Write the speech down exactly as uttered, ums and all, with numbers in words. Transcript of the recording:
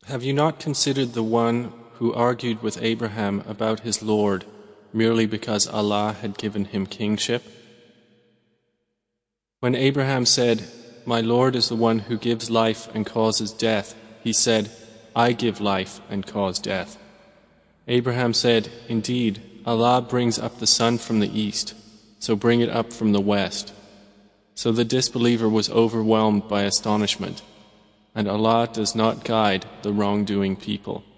Have you not considered the one who argued with Abraham about his Lord merely because Allah had given him kingship? When Abraham said, "My Lord is the one who gives life and causes death," he said, "I give life and cause death." Abraham said, "Indeed, Allah brings up the sun from the east, so bring it up from the west." So the disbeliever was overwhelmed by astonishment, and Allah does not guide the wrongdoing people.